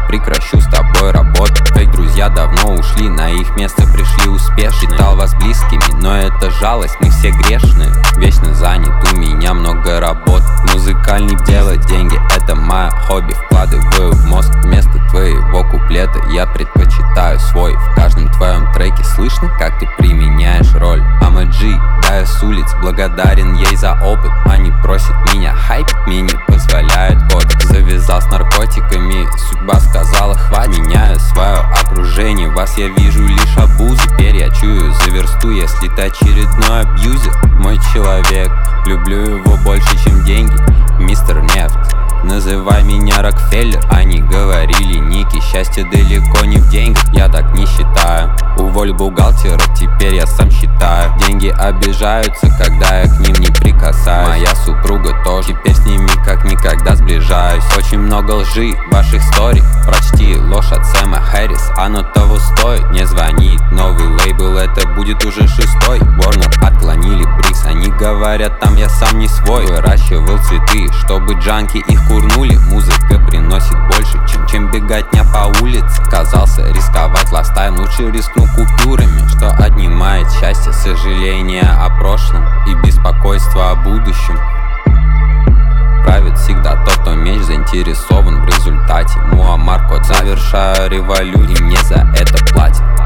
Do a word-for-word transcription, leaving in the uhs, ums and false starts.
прекращу с тобой работать. Фейк друзья давно ушли, на их место пришли успешные. Считал вас близкими, но это жалость, мы все грешные. Вечно занят, у меня много работ. Музыкальный делать деньги, это мое хобби. Вкладываю в мозг вместо твоего куплета. Я предпочитаю свой. В каждом твоем треке слышно, как ты применяешь роль. I'm a G, да я с улиц, благодарен ей за опыт. Они просят меня хайпить, мне не позволяет кодекс. Завязал с наркотиками, судьба сказала хватит. Меняю свое окружение, вас я вижу лишь обузу. Теперь я чую за версту, если ты очередной абьюзер. Мой человек, люблю его больше, чем деньги. Мистер Нефть, называй меня Рокфеллер. Они говорили, Ники, счастье далеко не в деньгах. Я так не считаю. Уволь бухгалтеров, теперь я сам считаю. Деньги обижаются, когда я к ним не прикасаюсь. Моя супруга тоже, теперь с ними как никогда сближаюсь. Очень много лжи в ваших стори. Прочти ложь от Сэма Хэрис, оно того стоит. Не звонит новый лейбл, это будет уже шестой. Warner отклонили Брикс, они говорят, там я сам не свой. Выращивал цветы, чтобы джанки их курнули. Музыка приносит больше, чем, чем беготня по улице. Казался рисковать ластаем, лучше рискну купюрами. Что отнимает счастье, сожаление о прошлом и беспокойство о будущем. Правит всегда тот, кто меч заинтересован в результате. Муаммар Кот, завершаю революцию, и мне за это платят.